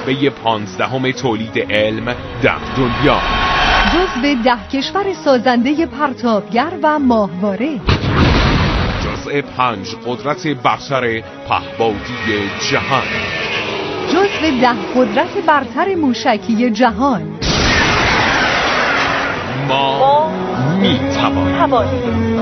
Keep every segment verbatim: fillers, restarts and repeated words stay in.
نخبه پانزدهم تولید علم در دنیا، جزو ده کشور سازنده پرتابگر و ماهواره، جزء پنج قدرت برتر پهبادی جهان، جزو ده قدرت برتر موشکی جهان. ما, ما می توانیم.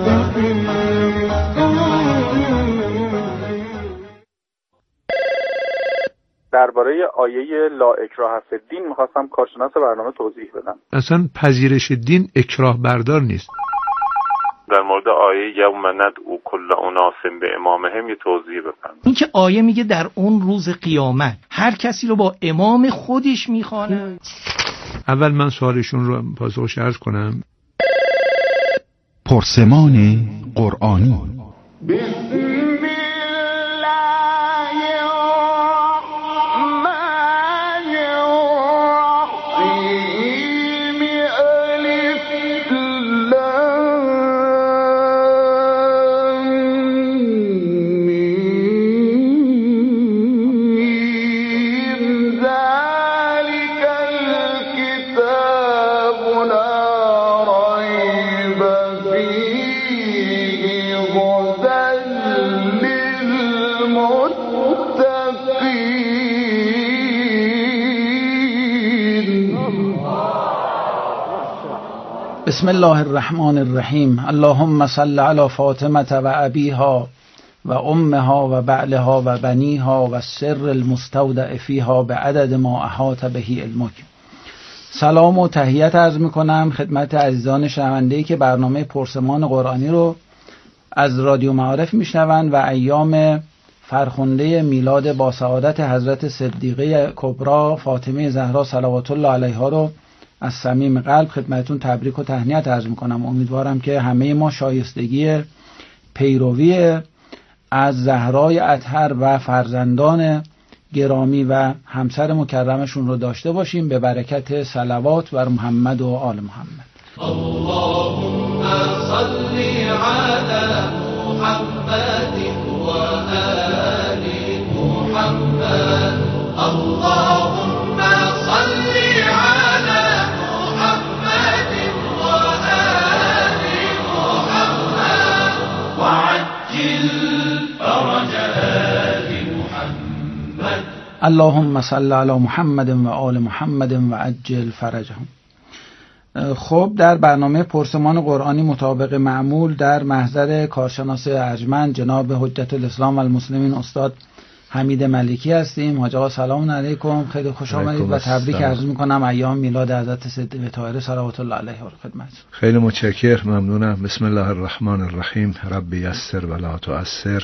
درباره آیه لا اکراه فی الدین می‌خواستم کارشناس برنامه توضیح بدم. اصلا پذیرش دین اکراه بردار نیست. در مورد آیه یوم ندعو کل اناس به امامهم یه توضیح بفرمایید. این که آیه میگه در اون روز قیامت هر کسی رو با امام خودش میخوانه. اول من سوالشون رو پاسخش عرض کنم. پرسمان قرآنی. بسم الله الرحمن الرحیم. اللهم صل علی فاطمه و ابیها و امها و بعلها و بنیها و السر المستودع فیها بعدد ما احاط به علمک. سلام و تحیت عرض میکنم خدمت عزیزان شنونده‌ای که برنامه پرسمان قرآنی رو از رادیو معارف میشنوند و ایام فرخنده میلاد با سعادت حضرت صدیقه کبرا فاطمه زهرا صلوات الله علیها رو از صمیم قلب خدمتتون تبریک و تهنیت عرض میکنم. امیدوارم که همه ما شایستگی پیروی از زهرای اطهر و فرزندان گرامی و همسر مکرمشون رو داشته باشیم به برکت صلوات بر محمد و آل محمد. اللهم صل علی محمد و آل محمد. اللهم صل علی محمد و آل محمد وعجل فرج آل محمد. اللهم صل علی محمد و آل محمد و عجل فرجهم. خب در برنامه پرسمان قرآنی مطابق معمول در محضر کارشناس ارجمند جناب حجت الاسلام و المسلمین استاد حمید ملکی هستیم. حاج آقا سلام علیکم، خیلی خوش آمدید و تبریک عرض میکنم ایام میلاد حضرت صدیقه طاهره صلوات الله علیها رو خدمت. خیلی متشکرم، ممنونم. بسم الله الرحمن الرحیم. رب یسر ولا تعسر،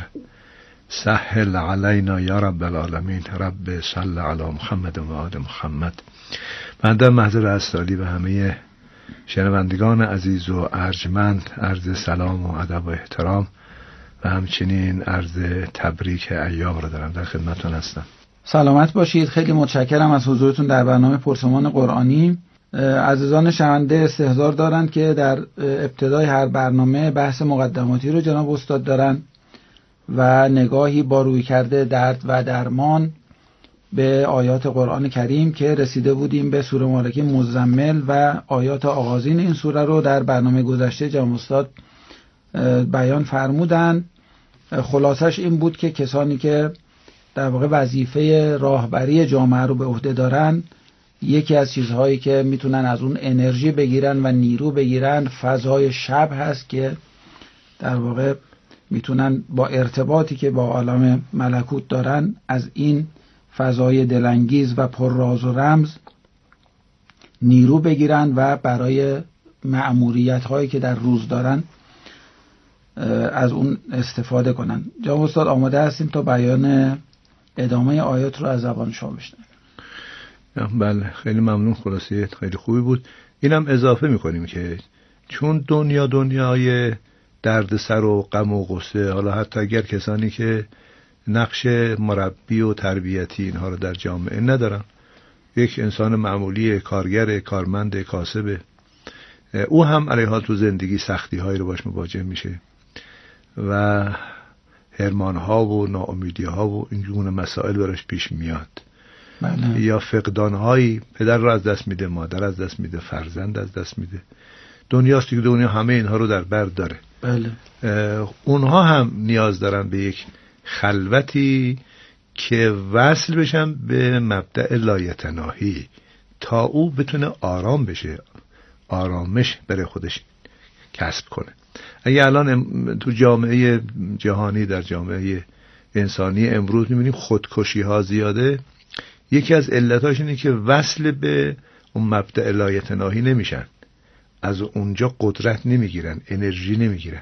سهل علینا یا رب العالمین. رب صل علی محمد و آل محمد. من در محضر استالی به همه شنوندگان عزیز و ارجمند عرض سلام و ادب و احترام و همچنین عرض تبریک ایام را دارم. در خدمتتون هستم. سلامت باشید. خیلی متشکرم از حضورتون در برنامه پرسمان قرآنی. عزیزان شنونده استحضار دارند که در ابتدای هر برنامه بحث مقدماتی رو جناب استاد دارن و نگاهی با روی کرده درد و درمان به آیات قرآن کریم که رسیده بودیم به سوره مبارکه مزمل و آیات آغازین این سوره رو در برنامه گذشته جناب استاد بیان فرمودن. خلاصش این بود که کسانی که در واقع وظیفه راهبری جامعه رو به عهده دارن، یکی از چیزهایی که میتونن از اون انرژی بگیرن و نیرو بگیرن فضای شب هست که در واقع میتونن با ارتباطی که با عالم ملکوت دارن از این فضای دلانگیز و پر راز و رمز نیرو بگیرن و برای مأموریت هایی که در روز دارن از اون استفاده کنن. جناب استاد آماده هستیم تا بیان ادامه آیات رو از زبان شما بشنویم. بله خیلی ممنون، خلاصه خیلی خوبی بود. اینم اضافه میکنیم که چون دنیا دنیای درد سر و غم و غصه، حالا حتی اگر کسانی که نقش مربی و تربیتی اینها رو در جامعه ندارن، یک انسان معمولی کارگر کارمند کاسب، او هم علیه حال تو زندگی سختی هایی رو باش مواجه میشه و حرمان ها و ناامیدی ها و این گونه مسائل براش پیش میاد. بله. یا فقدانهایی، پدر رو از دست میده، مادر از دست میده، فرزند از دست میده. دنیاست دیگه، دنیا همه اینها رو در بر داره. بله. اونها هم نیاز دارن به یک خلوتی که وصل بشن به مبدأ لایتناهی تا او بتونه آرام بشه، آرامش برای خودش کسب کنه. اگه الان تو جامعه جهانی، در جامعه انسانی امروز می‌بینیم خودکشی ها زیاده، یکی از علتاش اینه که وصل به اون مبدأ لایتناهی نمیشن، از اونجا قدرت نمیگیرن، انرژی نمیگیرن،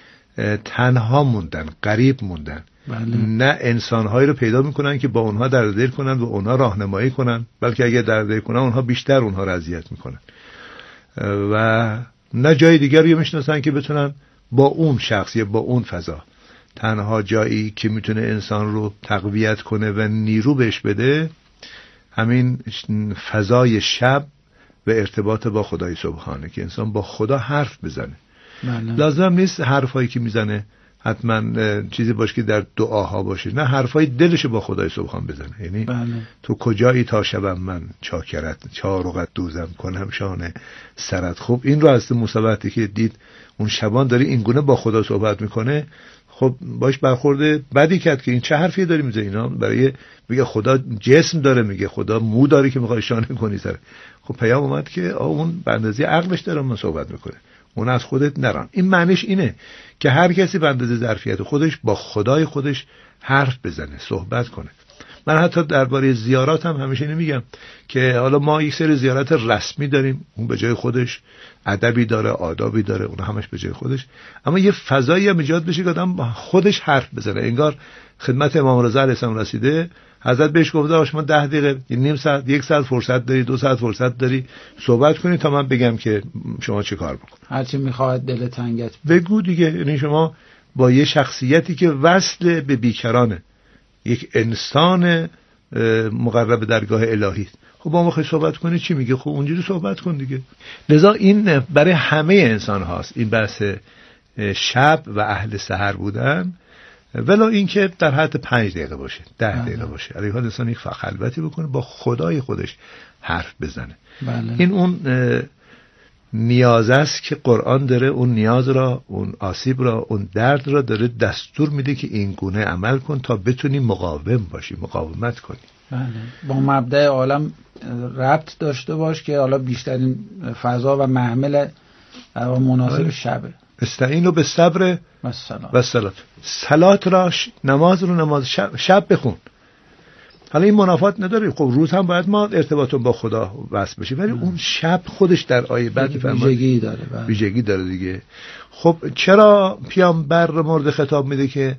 تنها موندن، غریب موندن. بله. نه انسانهایی رو پیدا میکنن که با اونها درد دل کنن و اونها راهنمایی کنن، بلکه اگه درد دل کنن اونها بیشتر اونها رو اذیت میکنن. و نه جای دیگری رو میشناسن که بتونن با اون شخص یا با اون فضا. تنها جایی که میتونه انسان رو تقویت کنه و نیرو بهش بده همین فضای شب و ارتباط با خدای سبحانه، که انسان با خدا حرف بزنه. بله. لازم نیست حرفایی که میزنه حتما چیزی باشه که در دعاها باشه، نه، حرفای دلش با خدای سبحان بزنه. یعنی بله. تو کجایی تا شبم من چاکرت، چارقت دوزم کنم شانه سرت. خب این رو از مصیبتی که دید اون شبان داری این گونه با خدا صحبت میکنه، خب باش برخورده بدی کرد که این چه حرفی داری میزنی. اینا برای میگه خدا جسم داره، میگه خدا مو داره که میخوای شانه کنی سر. خب پیام اومد که اون به اندازه عقلش داره من صحبت میکنه، اون از خودت نران. این معنیش اینه که هر کسی به اندازه ظرفیت خودش با خدای خودش حرف بزنه، صحبت کنه. من حتی درباره زیارات هم همیشه نمیگم که حالا ما یک سری زیارت رسمی داریم، اون به جای خودش ادبی داره، آدابی داره، اون همش به جای خودش، اما یه فضایی هم ایجاد بشه که آدم با خودش حرف بزنه. انگار خدمت امام رضا علیه السلام رسیده، حضرت بهش گفته آقا شما ده دقیقه، نیم ساعت، یک ساعت فرصت داری، دو ساعت فرصت داری صحبت کنی تا من بگم که شما چه کار بکن. هرچی میخواد دل تنگت بگو دیگه. یعنی شما با یه شخصیتی که وصل به بیکرانه، یک انسان مقرب درگاه الهی، خب با ما خیلی صحبت کنی چی میگه؟ خب اونجوری صحبت کن دیگه. لذا این برای همه انسان هاست، این بحث شب و اهل سحر بودن، ولی این که در حد پنج دقیقه باشه، ده دقیقه باشه، علیه حال انسان یک خلوتی بکنه با خدای خودش حرف بزنه. بله. این اون نیاز است که قرآن داره اون نیاز را، اون آسیب را، اون درد را داره دستور میده که این گونه عمل کن تا بتونی مقاوم باشی، مقاومت کنی. بله. با مبدأ عالم ربط داشته باش که حالا بیشترین فضا و محمل و مناسب شبه. استعینوا بالصبر و الصلاة. و الصلاة. صلات را، نماز رو نماز شب, شب بخون. حالا این منافات نداره، خب روز هم باید ما ارتباطون با خدا وصل بشیم، ولی اون شب خودش در آیه بعد ویژگی داره. ویژگی داره دیگه. خب چرا پیامبر مورد خطاب میده که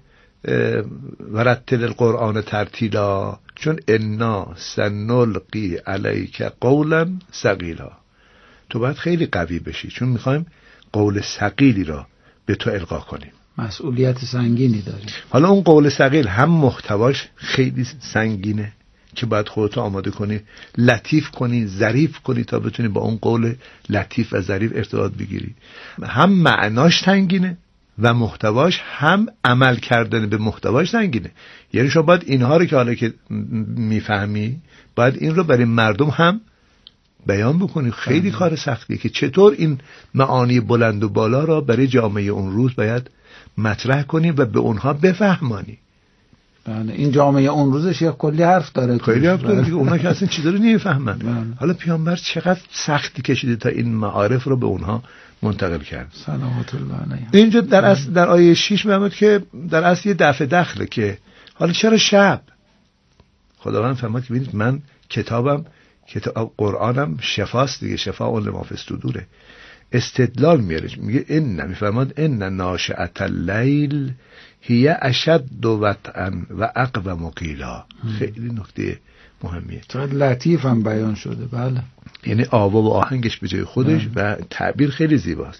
ورتل القرآن ترتیلا؟ چون انا سنلقی علیک قولا ثقیلا، تو باید خیلی قوی بشی، چون میخوایم قول ثقیلی را به تو القا کنیم، مسئولیت سنگینی داری. حالا اون قول ثقیل هم محتواش خیلی سنگینه که باید خودتو آماده کنی، لطیف کنی، ظریف کنی تا بتونی با اون قول لطیف و ظریف ارتباط بگیری. هم معناش سنگینه و محتواش، هم عمل کردن به محتواش سنگینه. یعنی شما باید اینها رو که حالا که میفهمی باید این رو برای مردم هم بیان بکنی. خیلی بله. کار سختیه که چطور این معانی بلند و بالا را برای جامعه اون روز باید مطرح کنی و به اونها بفهمانی. بله. این جامعه اون روزش یک کلی حرف داره، خیلی حرف داره دیگه. اونا که اصلا چیزا رو نمیفهمن. بله. حالا پیامبر چقدر سختی کشیده تا این معارف رو به اونها منتقل کرد. صلوات الله علیه. اینجا در اصل در آیه شش میگه که در اصل یه دفع دخله که حالا چرا شب؟ خداوند فرمود که ببینید من کتابم، کتاب قرآنم شفاست دیگه، شفاء لما فی الصدور. استدلال میاره، میگه ان، میفرماد ان ناشئة اللیل هی اشد وطئا و اقوم قیلا. خیلی نکته مهمیه، چقدر لطیف هم بیان شده. بله. یعنی آوا و آهنگش به جای خودش بله. و تعبیر خیلی زیباست.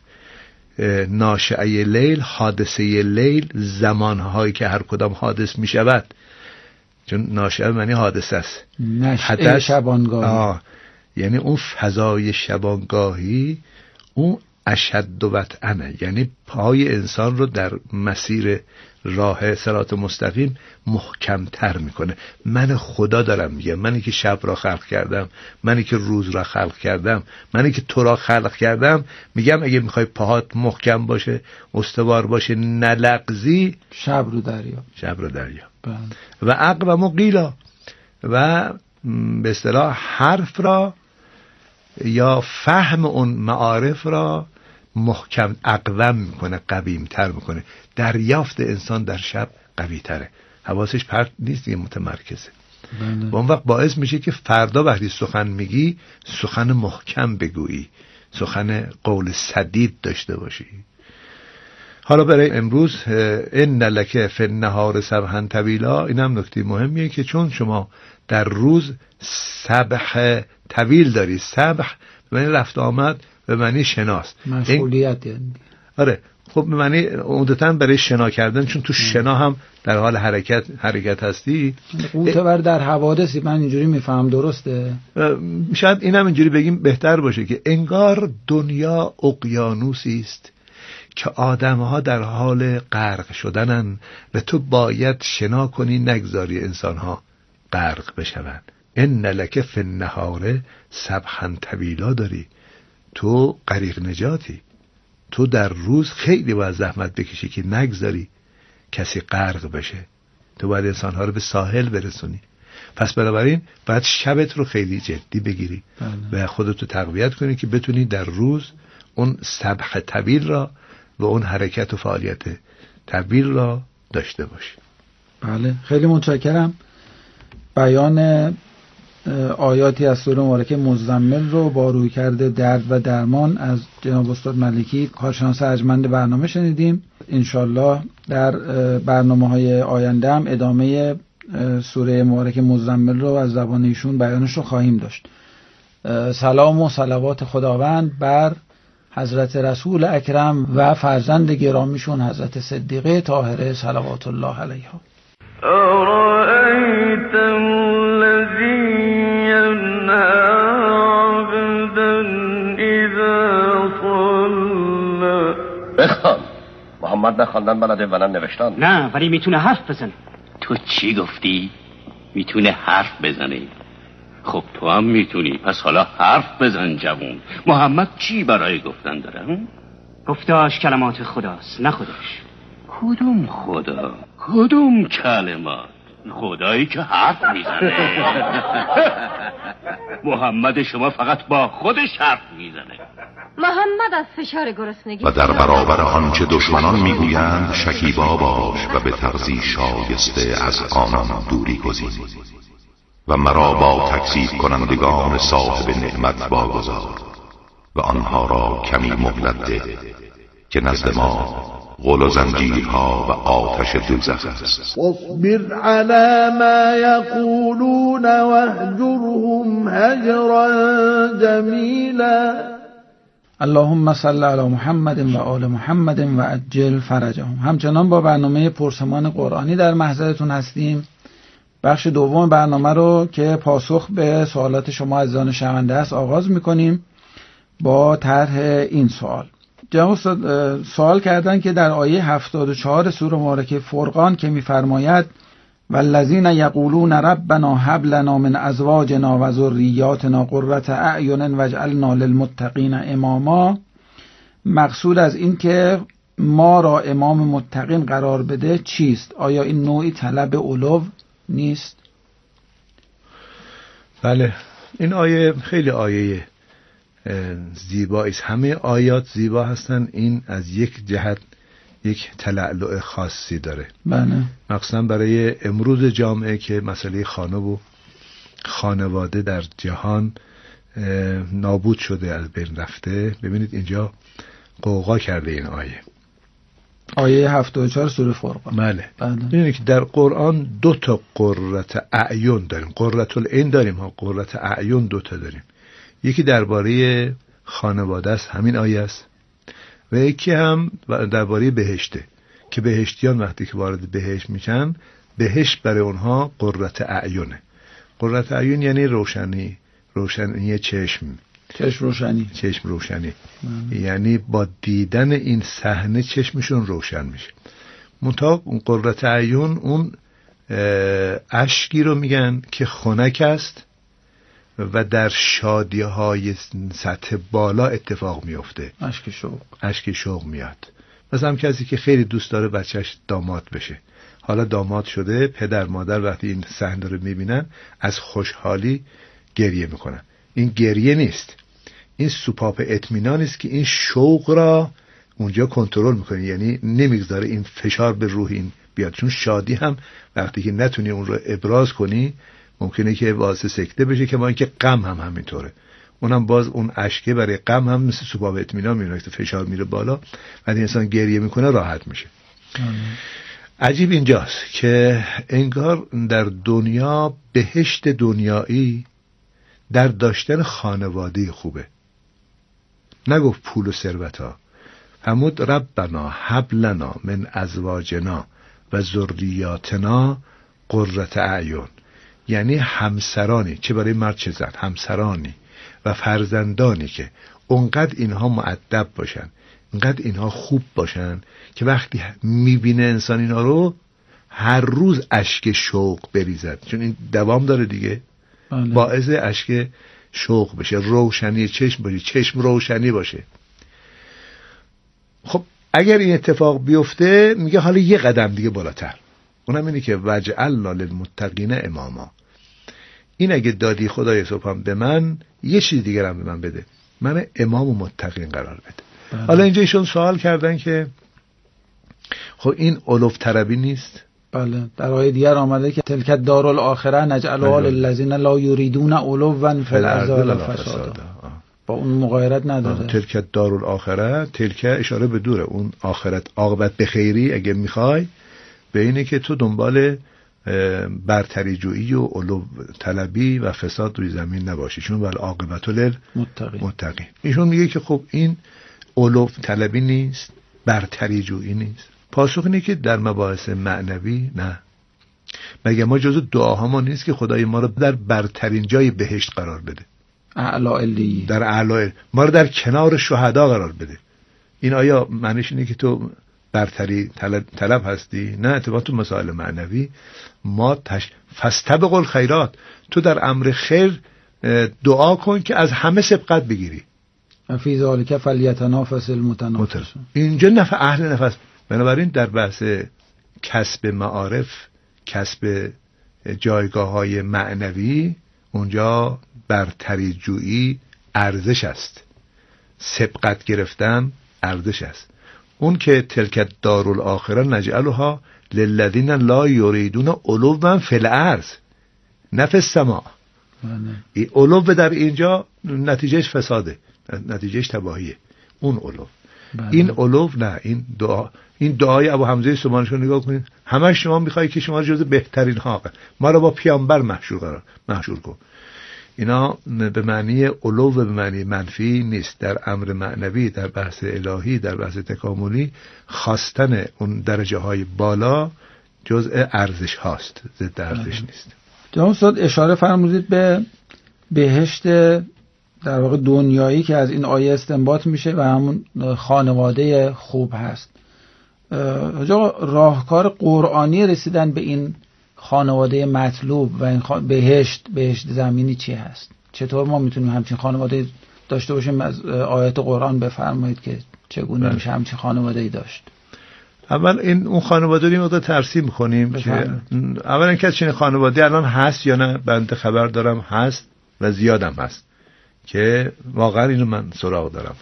ناشئه لیل، حادثه لیل، زمانهایی که هر کدام حادث می شود، چون ناشئه معنی حادثه است، نشئه شبانگاهی. آه. یعنی اون فضای شبانگاهی اون اشد و وطعنه، یعنی پای انسان رو در مسیر راه صراط مستقیم محکمتر میکنه. من خدا دارم میگم، منی که شب را خلق کردم، منی که روز را خلق کردم، منی که تو را خلق کردم، میگم اگه میخوای پاهات محکم باشه، استوار باشه، نلغزی، شب رو دریا، شب رو دریا. و عقل و قیلا، و به اصطلاح حرف را یا فهم اون معارف را محکم اقوم میکنه، قویمتر میکنه. دریافت انسان در شب قوی تره، حواسش پرت نیست، یه متمرکزه. و اون وقت باعث میشه که فردا وقتی سخن میگی سخن محکم بگویی، سخن قول سدید داشته باشی. حالا برای امروز ان لک فی النهار سبحا طویلا، اینم نکته مهمیه که چون شما در روز سبح طویل داری، سبح به معنی رفت آمد، به معنی شناست، مشغولیت یعنی. آره خب به معنی عمدتاً برای شنا کردن، چون تو شنا هم در حال حرکت حرکت هستی. معتبر در حوادثی، من اینجوری میفهم، درسته؟ شاید اینم اینجوری بگیم بهتر باشه که انگار دنیا اقیانوسی است که آدم‌ها در حال غرق شدنن و تو باید شنا کنی، نگذاری انسان‌ها غرق بشوند. ان لک فی النهار سبحا طویلا داری، تو غریق نجاتی، تو در روز خیلی باید زحمت بکشی که نگذاری کسی غرق بشه، تو باید انسان‌ها رو به ساحل برسونی. پس بنابراین باید شبت رو خیلی جدی بگیری و خودتو تقویت کنی که بتونی در روز اون سبح طویل را و اون حرکت و فعالیت طویل را داشته باشی. بله خیلی متشکرم. بیان آیاتی از سوره مبارکه مزمل رو با رویکرد درد و درمان از جناب استاد ملکی، کارشناس ارجمند برنامه، شنیدیم. انشالله در برنامه‌های آینده هم ادامه سوره مبارکه مزمل رو از زبان ایشون بیانش رو خواهیم داشت. سلام و صلوات خداوند بر حضرت رسول اکرم و فرزند گرامیشون حضرت صدیقه طاهره صلوات الله علیها. أرأيت الذي ينهى عبدا إذا صلى. بخوان. محمد نخواندن بلده و نه نوشتن. نه ولی میتونه حرف بزنه. تو چی گفتی؟ میتونه حرف بزنه. خب تو هم میتونی، پس حالا حرف بزن جوون. محمد چی برای گفتن داره؟ گفتاش کلمات خداست، نه خودش. کدوم خدا؟ کدوم کلمات؟ خدایی که حرف میزنه. محمد شما فقط با خودش حرف میزنه. محمد از فشار گرسنگی و در برابر آنچه دشمنان میگویند شکیبا باش و به طرزی شایسته از آنان دوری گزین و مرا با تکذیب کنندگان صاحب نعمت واگذار و آنها را کمی مهلت ده که نزد ما غل و زنجیرها و آتش دوزخ است. واصبر على ما یقولون واهجرهم هجرا جمیلا. اللهم صل علی محمد و آل محمد و عجل فرجهم. همچنان با برنامه پرسمان قرآنی در محضرتون هستیم. بخش دوم برنامه رو که پاسخ به سوالات شما عزیزان شنونده است آغاز میکنیم با طرح این سوال. جناب استاد سوال کردن که در آیه هفتاد و چهار سوره مبارکه فرقان که می‌فرماید والذین یقولون ربنا هب لنا من ازواجنا و ذریاتنا قرة اعین واجعلنا للمتقین اماما، مقصود از این که ما را امام متقین قرار بده چیست؟ آیا این نوعی طلب علو نیست؟ بله، این آیه خیلی آیه زیبایی است. همه آیات زیبا هستن، این از یک جهت یک تلألؤ خاصی داره. بله. مخصوصا برای امروز جامعه که مسئله خانه و خانواده در جهان نابود شده، از بین رفته. ببینید اینجا قوقا کرده این آیه. آیه هفتاد و چهار سوره فرقان. بله. بله. ببینید که در قرآن دو تا قرة اعین داریم. قرة العین داریم ها، قرة اعین دو تا داریم. یکی درباره خانواده است، همین آیه است، و یکی هم درباره بهشته که بهشتیان وقتی که وارد بهشت میشن، بهشت برای اونها قرة اعینه. قرة اعین یعنی روشنی، روشنی چشم، چشم روشنی، چشم روشنی. من. یعنی با دیدن این صحنه چشمشون روشن میشه. منتها قرة اعین اون اشکی رو میگن که خنک است و در شادی های سطح بالا اتفاق میفته. اشک شوق اشک شوق میاد. مثلا کسی که خیلی دوست داره بچهش داماد بشه، حالا داماد شده، پدر مادر وقتی این صحنه رو میبینن از خوشحالی گریه میکنن. این گریه نیست، این سوپاپ اطمینان است که این شوق را اونجا کنترل میکنه، یعنی نمیگذاره این فشار به روح این بیاد. چون شادی هم وقتی که نتونی اون رو ابراز کنی ممکنه که باعث سکته بشه، که ما اینکه غم هم همینطوره، اونم باز اون اشکه برای غم هم مثل سوپاپ اطمینان میونه که فشار میره بالا، وقتی انسان گریه میکنه راحت میشه. عجیب اینجاست که انگار در دنیا بهشت دنیایی در داشتن خانواده خوبه. نگفت پول و ثروت ها، همود ربنا هب لنا من ازواجنا و ذریاتنا قرة اعین، یعنی همسرانی، چه برای مرد چه زن، همسرانی و فرزندانی که اونقدر اینها مؤدب باشن، اونقدر اینها خوب باشن که وقتی میبینه انسان اینا رو هر روز اشک شوق بریزد، چون این دوام داره دیگه. بله. باعث اشک شوق بشه، روشنی چشم باشه، چشم روشنی باشه. خب اگر این اتفاق بیفته میگه حالا یه قدم دیگه بالاتر، اونم اینه که وجعلنا للمتقین اماما. این اگه دادی خدای سبحان به من، یه چیز دیگه هم به من بده، من امام و متقین قرار بده. بله. حالا اینجا ایشون سوال کردن که خب این علوف طلبی نیست؟ بله، در آیه دیگر آمده که تلک الدار الاخره نجعلها للذین لا یریدون علوا فی الارض ولا فسادا. با اون مغایرت نداره. تلک الدار الاخره، تلک اشاره به دوره، اون آخرت عاقبت به خیری اگه میخوای، به اینه که تو دنبال برتری جویی و علو طلبی و فساد روی زمین نباشی، چون ول عاقبت للمتقین. ایشون میگه که خب این علو طلبی نیست، برتری جویی نیست. پاسخ اینه که در مباحث معنوی نه. مگه ما جزو دعاها نیست که خدای ما رو در برترین جای بهشت قرار بده، اعلا علی، در اعلا، ما رو در کنار شهدا قرار بده. این آیا معنیش اینه که تو برتری طلب, طلب هستی؟ نه، اتفاقا تو مسائل معنوی ما تش... فاستبقوا الخیرات، تو در امر خیر دعا کن که از همه سبقت بگیری. فی ذلک فلیتنافس المتنافسون. اینجا نفع اهل نفس. بنابراین در بحث کسب معارف، کسب جایگاه های معنوی، اونجا برتری جویی ارزش است، سبقت گرفتن ارزش است. اون که تلک دارالآخره نجعلها للذین لا یریدون علوا فی الارض نه فی السماء. این علو در اینجا نتیجهش فساده، نتیجهش تباهیه، اون علو. این علو نه، این دعا، این دعای ابو حمزه سبحانشو نگاه کنید، همه شما میخوایی که شما جز بهترین ها، ما رو با پیامبر محشور قرار محشور کن. اینا به معنی علو و به معنی منفی نیست. در امر معنوی، در بحث الهی، در بحث تکاملی، خواستن اون درجه های بالا جزء ارزش هاست، ضد ارزش نیست. جناب استاد اشاره فرمودید به بهشت در واقع دنیایی که از این آیه استنباط میشه و همون خانواده خوب هست. آقا راهکار قرآنی رسیدن به این خانواده مطلوب و این خان... بهشت بهشت زمینی چی هست؟ چطور ما میتونیم همچین خانواده داشته باشیم؟ از آیات قرآن بفرمایید که چگونه میشه همچین خانواده‌ای داشت. اول این اون خانواده رو مقدار ترسیم می‌کنیم که اولا که چنین خانواده الان هست یا نه. بنده خبر دارم هست و زیادم هست که واقعا اینو من سراغ دارم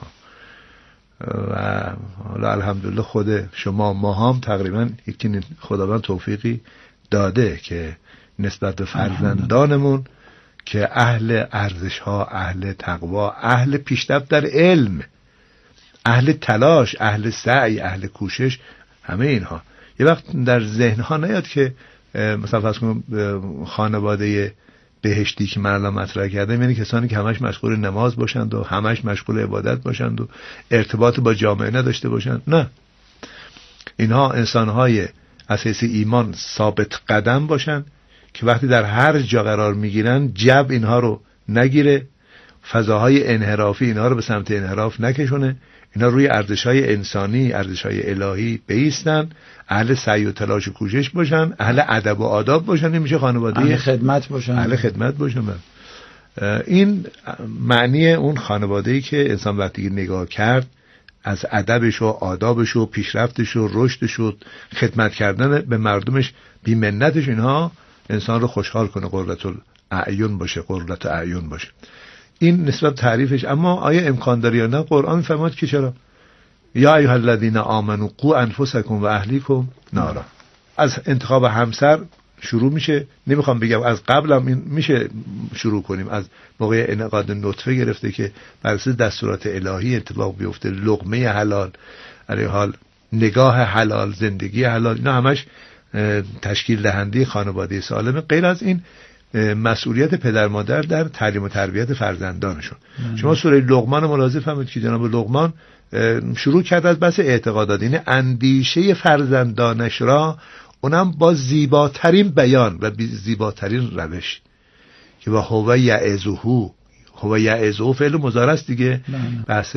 و حالا الحمدلله خود شما ما هم تقریبا یکی خداوند توفیقی داده که نسبت به فرزندانمون که اهل ارزش ها، اهل تقوا، اهل پیشرفت در علم، اهل تلاش، اهل سعی، اهل کوشش، همه اینها. یه وقت در ذهن ها نیاد که مثلا فرض کنم خانواده بهشتی که من الان مطرح کردم یعنی کسانی که همش مشغول نماز باشند و همش مشغول عبادت باشند و ارتباط با جامعه نداشته باشند. نه، اینها انسان‌های اساسی ایمان ثابت قدم باشند که وقتی در هر جا قرار میگیرن جب اینها رو نگیره، فضاهای انحرافی اینها رو به سمت انحراف نکشونه، اینا روی ارزش‌های انسانی، ارزش‌های الهی بایستن، اهل سعی و تلاش و کوشش باشن، اهل ادب و آداب باشن. این میشه خانواده اهل خدمت باشن. اهل خدمت باشن. این معنی اون خانواده‌ای که انسان وقتی نگاه کرد از ادبش و آدابش و پیشرفتش و رشدش و خدمت کردن به مردمش، بی‌منتش، اینها انسان رو خوشحال کنه، قرة الاعین باشه، قرة اعین باشه. این نسبت تعریفش. اما آیا امکان داره یا نه؟ قرآن می‌فرماد که چرا؟ یا ایها الذین آمنوا قوا انفسکم و اهلیکم نارا. از انتخاب همسر شروع میشه. نمیخوام بگم از قبلم این میشه شروع کنیم، از موقع انعقاد نطفه گرفته که بر اساس دستورات الهی اتفاق بیفته، لقمه حلال، علی حال نگاه حلال، زندگی حلال، اینا همش تشکیل دهنده خانواده سالمه. غیر از این مسئولیت پدر مادر در تعلیم و تربیت فرزندانشون. مم. شما سوره لقمان ملاحظه فرمایید که جناب لقمان شروع کرد از بحث اعتقادات، یعنی اندیشه فرزندانش را اونم با زیباترین بیان و زیباترین روش که با هو یعظه، هو یعظه فعل مضارع است دیگه، بحث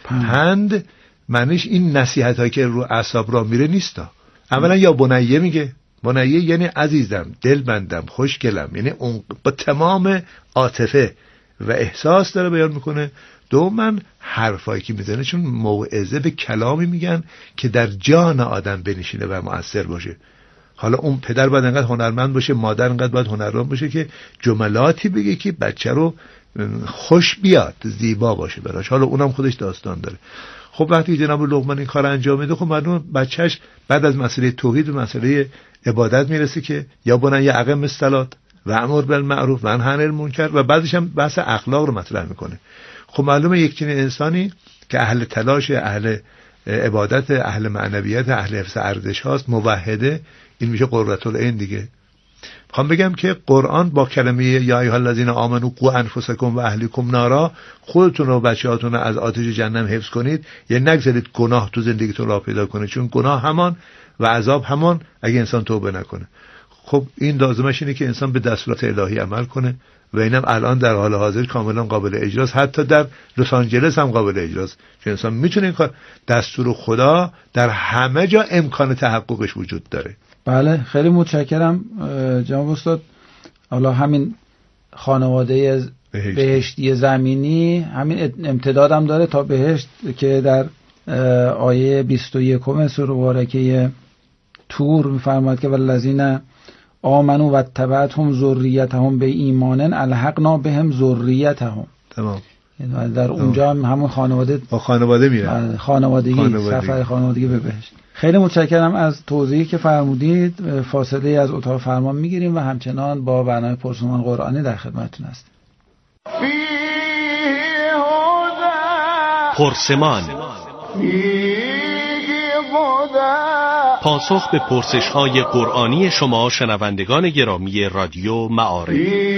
پند معنیش این نصیحت هایی که رو اعصاب را میره نیستا. اولا یا بنیه میگه، بنیه یعنی عزیزم، دلبندم، خوشگلم، یعنی اون با تمام عاطفه و احساس داره بیان میکنه. دوماً حرفایی که میزنه چون موعظه به کلامی میگن که در جان آدم بنشینه و مؤثر باشه. حالا اون پدر باید انقدر هنرمند باشه، مادر انقدر باید هنرمند باشه که جملاتی بگه که بچه رو خوش بیاد، زیبا باشه براش. حالا اونم خودش داستان داره. خب وقتی جناب لقمان این کار انجام میده، خب معلومه بچهش بعد از مسئله توحید و مسئله عبادت میرسه که یا بنی اقم الصلاة و امر بالمعروف و انهی عن المنکر، و بعدش هم بحث اخلاق رو مطرح میکنه. خب معلومه یک چنین انسانی که اهل تلاش، اهل عبادت، اهل معنویت، اهل حفظ ارزش هاست، موحده، این میشه قرة العین دیگه. میخوام بگم که قرآن با کلمه یا ایها الذین آمنوا قوا انفسکم و اهلیکم نارا، خودتون و بچه‌هاتون از آتش جهنم حفظ کنید، یعنی نگذارید گناه تو زندگیتون راه پیدا کنه، چون گناه همان و عذاب همان اگه انسان توبه نکنه. خب این لازمش اینه که انسان به دستورات الهی عمل کنه و اینم الان در حال حاضر کاملا قابل اجراست، حتی در لس آنجلس هم قابل اجراست، چون انسان میتونه این کار، دستور خدا در همه جا امکان تحققش وجود داره. بله خیلی متشکرم جناب استاد. حالا همین خانواده بهشتی, بهشتی زمینی همین امتدادم داره تا بهشت که در آیه بیست و یکم سوره مبارکه طور می‌فرماید که والذین آمنوا و اتبعتهم ذریتهم به ایمان الحقنا بهم ذریتهم. تمام. در اونجا هم همون خانواده با خانواده میرن، خانوادگی، خانوادگی، سفر خانوادگی به بهشت. خیلی متشکرم از توضیحی که فرمودید. فاصله از اتاق فرمان میگیریم و همچنان با برنامه پرسمان قرآنی در خدمتتون هستیم. پرسمان، پاسخ به پرسش‌های قرآنی شما شنوندگان گرامی رادیو معارف.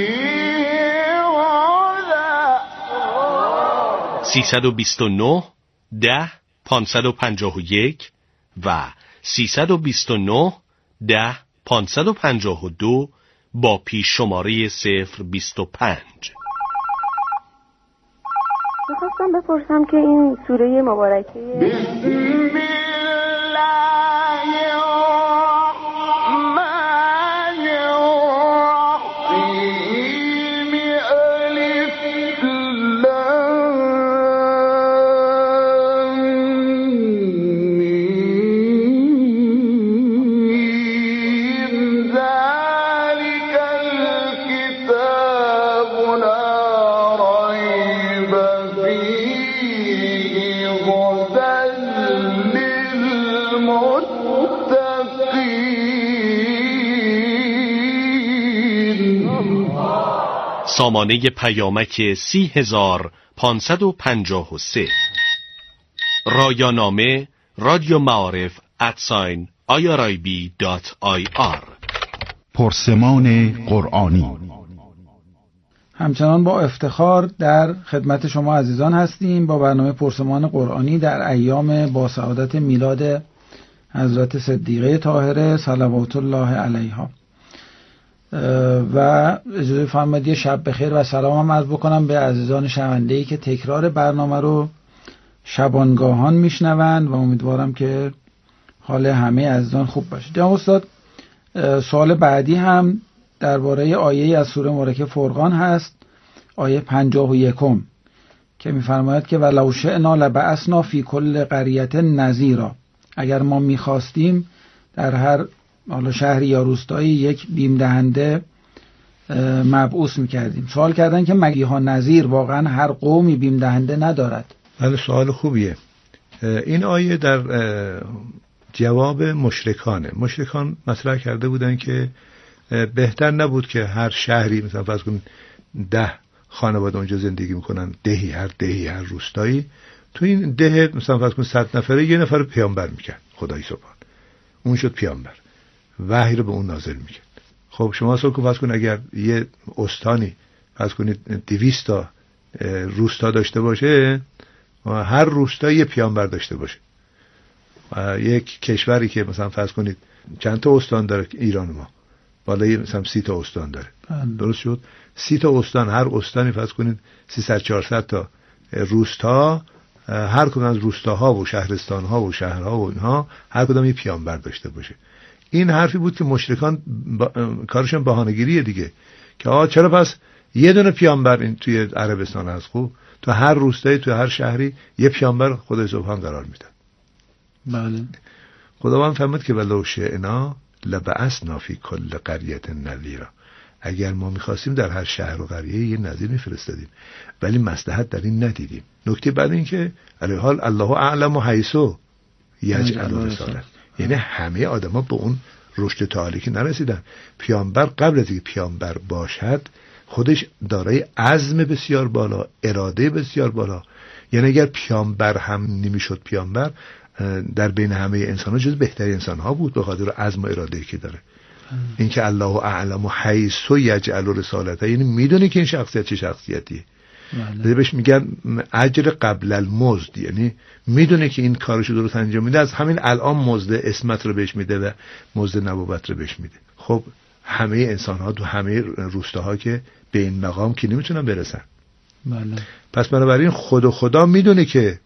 سیصد و بیست و نه ده پانصد و پنجاه و یک و سیصد و بیست و نه ده پانصد و پنجاه و دو با پیش شماره صفر بیست و پنج. میخواستم بپرسم که این سوره مبارکه سامانه پیامک سی هزار پانصد و پنجاه و سه. رایانامه رادیو معارف اتساین آیارایبی دات آی آر. پرسمان قرآنی. همچنان با افتخار در خدمت شما عزیزان هستیم با برنامه پرسمان قرآنی در ایام با سعادت میلاد حضرت صدیقه طاهره صلوات الله علیها. و اجازه فرمایید شب بخیر و سلام هم عرض بکنم به عزیزان شنونده‌ای که تکرار برنامه رو شبانگاهان میشنوند و امیدوارم که حال همه عزیزان خوب باشه. جناب استاد، سوال بعدی هم درباره آیه از سوره مبارکه فرقان هست، آیه پنجاه و یکم که می‌فرماید که ولو شئنا لبعثنا فی کل قریة نذیرا، اگر ما می‌خواستیم در هر حالا شهری یا روستایی یک بیم دهنده مبعوث می‌کردیم. سوال کردن که مگه ها نذیر واقعا هر قومی بیم دهنده ندارد؟ بله، سوال خوبیه. این آیه در جواب مشرکانه. مشرکان مطرح کرده بودن که بهتر نبود که هر شهری مثلا فرض کن ده خانواده اونجا زندگی میکنن، دهی هر دهی هر روستایی، تو این ده مثلا فرض کن صد نفره یه نفر پیامبر میکرد خدای سبحان، اون شد پیامبر، وحی رو به اون نازل میکرد. خب شما سوال کن فرض کن اگر یه استانی فرض کنید دویست تا روستا داشته باشه، هر روستا یه پیامبر داشته باشه. یک کشوری که مثلا فرض کنید چند تا استان داره، ایران ما بالای مثلا سی تا استان داره، درست شد؟ سی تا استان، هر استانی فرض کنید سیصد چهارصد تا روستا، هر کدوم از روستاها و شهرستانها و شهرها و اینها هر کدوم یه پیامبر داشته باشه. این حرفی بود که مشرکان با... کارشون بهانه‌گیریه دیگه، که آقا چرا پس یه دونه پیامبر این توی عربستان هست، خوب تو هر روستایی تو هر شهری یه پیامبر خدای سبحان قرار میدن. بله. خداوند فرمود که ولو شئنا لبعثنا فی کل قریة نذیرا، اگر ما میخواستیم در هر شهر و قریه یه نذیر میفرستادیم، ولی مصلحت در این ندیدیم. نکته بعد این که علی حال الله اعلم حیث یجعل رسالت، یعنی همه آدما به اون رشد تعالی که نرسیدن. پیامبر قبل از اینکه پیامبر باشد خودش دارای عزم بسیار بالا، اراده بسیار بالا، یعنی اگر پیامبر هم نمیشد پیامبر، در بین همه انسان‌ها جز بهترین انسان‌ها بود به خاطر عزم و اراده‌ای که داره. این که الله اعلم حیث یجعل رسالته، یعنی میدونه که این شخصیت چه شخصیتیه. بله. بهش میگن اجر قبل المزد، یعنی میدونه که این کارشو درست انجام میده، از همین الان مزد اسمت رو بهش میده و مزد نبوت رو بهش میده. خب همه انسان‌ها تو همه روستاها که به این مقام که نمیتونن برسن. بله. پس بنابراین خود و خدا میدونه که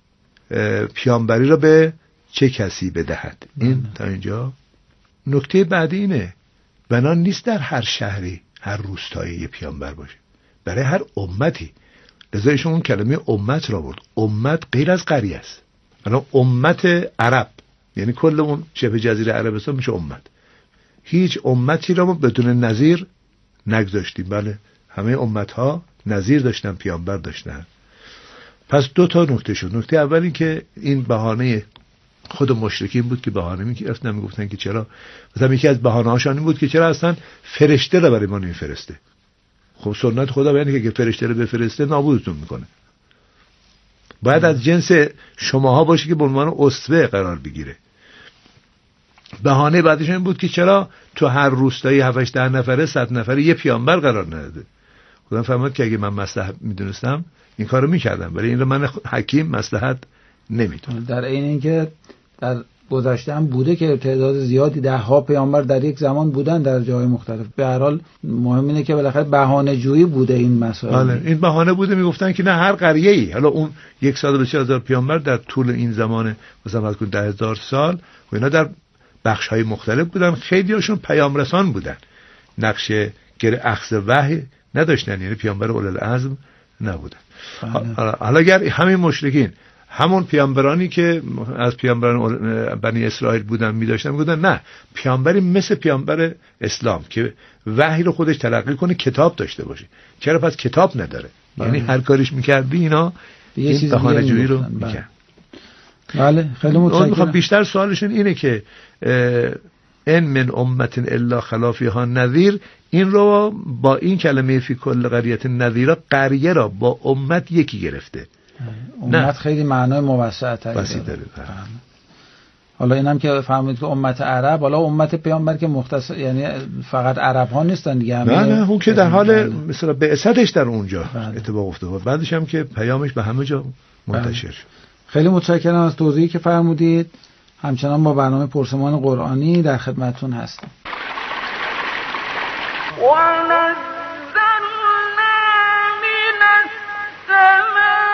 پیامبری را به چه کسی بدهد. این بله. تا اینجا. نکته بعدی اینه بنا نیست در هر شهری هر روستایی یه پیامبر باشه، برای هر امتی. لذا ایشون اون کلمه امت را برد. امت غیر از قریه است. الان امت عرب یعنی کل اون شبه جزیره عربستان میشه امت. هیچ امتی را ما بدون نظیر نگذاشتیم. بله، همه امتها نظیر داشتن، پیامبر داشتن. پس دو تا نکته شد. نکته اول این که این بهانه خود مشرکین بود که بهانه میگرفتن، میگفتن که چرا، مثلا یکی از بهانه‌هاشون این بود که چرا اصلا فرشته رو برای ما نمیفرسته. خب سنت خدا بیانه که فرشته رو بفرسته نابودتون میکنه. باید از جنس شماها باشه که به عنوان اسوه قرار بگیره. بهانه بعدش این بود که چرا تو هر روستایی هفت ده نفره صد نفره یه پیامبر قرار نداده. خدا فرمود که اگه من مصلحت میدونستم این کارو میکردم، ولی این رو من حکیم مصلحت نمیدونم. در این اینکه در گذشته هم بوده که تعداد زیادی ده ها پیامبر در یک زمان بودن در جای مختلف. به هر حال مهم اینه که بالاخره بهانه جویی بوده این مسائل. بله، این بهانه بوده. میگفتن که نه هر قریه‌ای، حالا اون صد و بیست هزار پیامبر در طول این زمان مثلا از ده هزار سال و اینا در بخش‌های مختلف بودن، خیلی هاشون پیام رسان بودن، نقش گر اخذ وحی نداشتن، یعنی پیامبر اولوالعزم نبودن. حالا اگر همین مشرکین همون پیامبرانی که از پیامبران بنی اسرائیل بودن می‌داشتن، میگفتن نه، پیامبری مثل پیامبر اسلام که وحی رو خودش تلقی کنه، کتاب داشته باشه. چرا پس کتاب نداره؟ بله. یعنی هر کاریش می‌کردی اینا این بهانه جویی رو می‌کرد. بله، خیلی متشکرم. بیشتر سوالشون اینه که ان من امت الا خلا فیها نذیر، این رو با این کلمه فی کل قریة نذیرا قریه را با امت یکی گرفته. امت نه. خیلی معنای موسع تری داره. حالا اینم که فهمید که امت عرب، حالا امت پیامبر که مختص یعنی فقط عرب ها نیستن دیگه. نه نه، اون که در حال مثلا بعثتش در اونجا بله. اتفاق افتاد، بعدش هم که پیامش به همه جا منتشر شد. خیلی متشکرم از توضیحی که فرمودید. همچنان با برنامه پرسمان قرآنی در خدمتتون هستم. ونزلنا من السماء